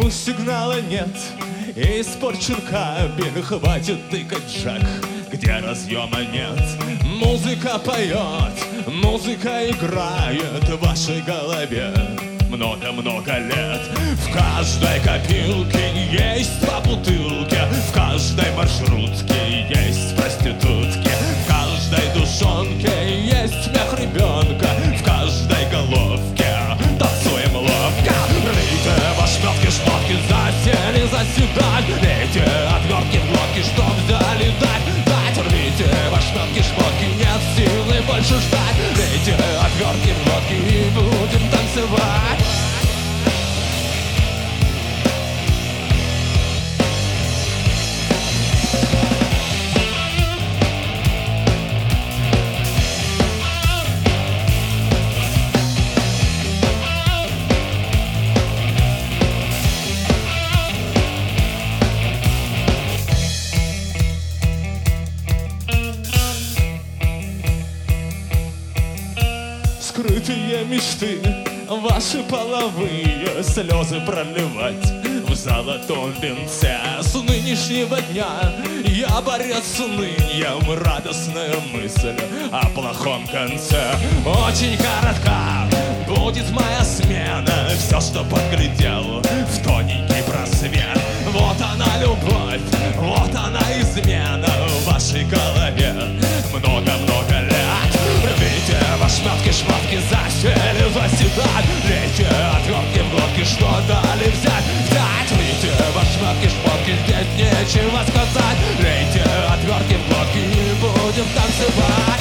Пусть сигнала нет, и испорчен кабель, хватит тыкать джек, где разъема нет. Музыка поет, музыка играет в вашей голове много-много лет. В каждой копилке есть по бутылке, в каждой маршрутке есть проститутки, в каждой душонке есть смех ребенка, в каждой головке танцуем ловко. Рвите во шмотки, засели заседать, лейте отвертки в глотки, что взяли дать. Рвите во шмотки, нет силы больше ждать, лейте отвертки в глотки и будем танцевать. Скрытые мечты, ваши половые слезы проливать в золотом венце. С нынешнего дня я борец с унынием, радостная мысль о плохом конце. Очень коротка будет моя смена, все, что подглядел в тоненький просвет. Вот она любовь, вот она измена в вашей голове много-много лет. Рвите во шмотки, засели заседать, лейте отвертки в глотки, что дали взять. Рвите во шмотки, здесь нечего сказать, лейте отвертки в глотки и будем танцевать.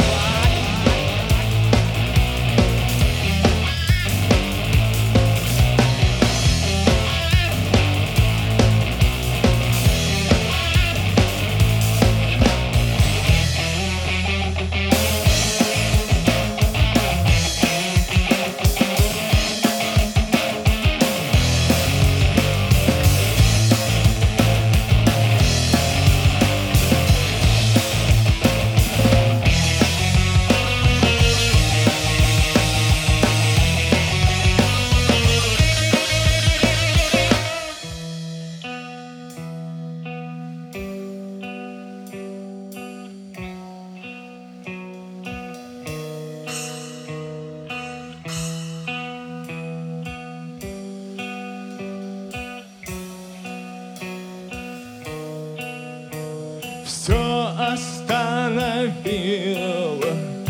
Все остановил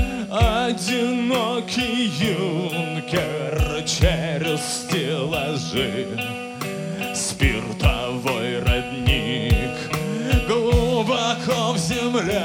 одинокий юнкер через стеллажи. Спиртовой родник глубоко в земле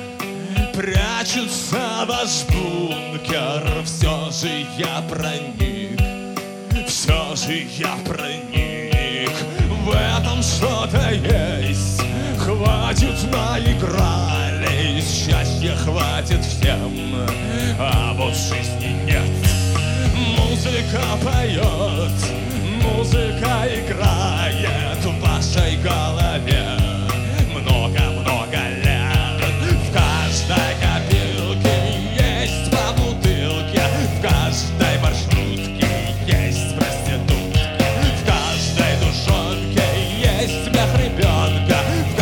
прячется ваш бункер. Все же я проник, все же я проник. В этом что-то есть. Хватит, наигрались, счастья хватит всем, а вот жизни нет. Музыка поет, музыка играет в вашей голове много-много лет. В каждой копилке есть по бутылке, в каждой маршрутке есть проститутки, в каждой душонке есть смех ребенка,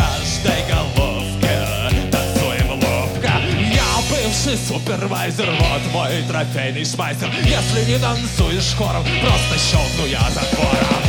супервайзер, вот мой трофейный шмайсер. Если не танцуешь хором, просто щелкну я затвором.